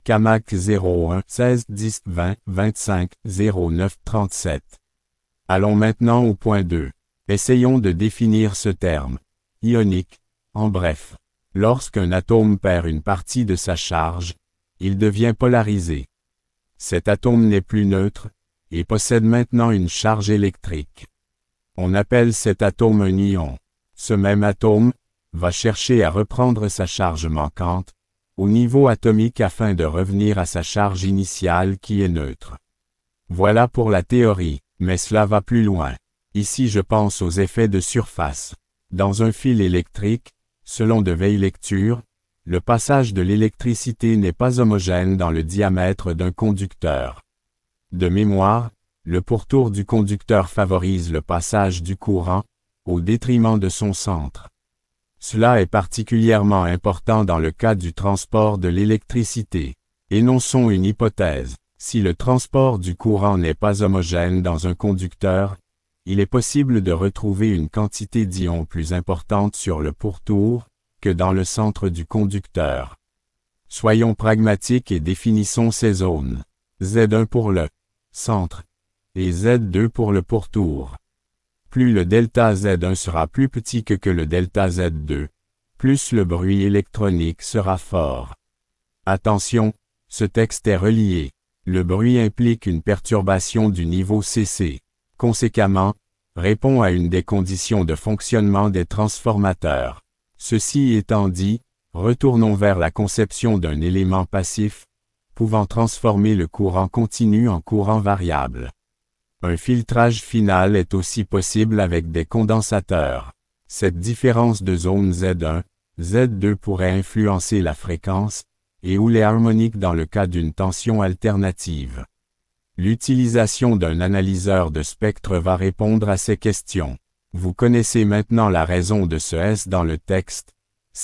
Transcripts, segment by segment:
Camac 01 16 10 20 25 09 37. Allons maintenant au point 2. Essayons de définir ce terme. Ionique. En bref, lorsqu'un atome perd une partie de sa charge, il devient polarisé. Cet atome n'est plus neutre, et possède maintenant une charge électrique. On appelle cet atome un ion. Ce même atome va chercher à reprendre sa charge manquante au niveau atomique afin de revenir à sa charge initiale qui est neutre. Voilà pour la théorie, mais cela va plus loin. Ici je pense aux effets de surface. Dans un fil électrique, selon de vieilles lectures, le passage de l'électricité n'est pas homogène dans le diamètre d'un conducteur. De mémoire, le pourtour du conducteur favorise le passage du courant, au détriment de son centre. Cela est particulièrement important dans le cas du transport de l'électricité. Énonçons une hypothèse. Si le transport du courant n'est pas homogène dans un conducteur, il est possible de retrouver une quantité d'ions plus importante sur le pourtour que dans le centre du conducteur. Soyons pragmatiques et définissons ces zones. Z1 pour le centre et Z2 pour le pourtour. Plus le delta Z1 sera plus petit que le delta Z2, plus le bruit électronique sera fort. Attention, ce texte est relié. Le bruit implique une perturbation du niveau Cc. Conséquemment, répond à une des conditions de fonctionnement des transformateurs. Ceci étant dit, retournons vers la conception d'un élément passif, pouvant transformer le courant continu en courant variable. Un filtrage final est aussi possible avec des condensateurs. Cette différence de zone Z1, Z2 pourrait influencer la fréquence, et ou les harmoniques dans le cas d'une tension alternative. L'utilisation d'un analyseur de spectre va répondre à ces questions. Vous connaissez maintenant la raison de ce S dans le texte.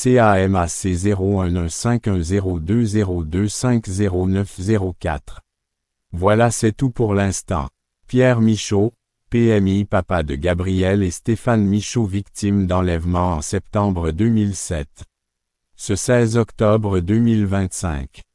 CAMAC 01150202500904. Voilà, c'est tout pour l'instant. Pierre Michaud, PMI papa de Gabriel et Stéphane Michaud victimes d'enlèvement en septembre 2007. Ce 16 octobre 2025.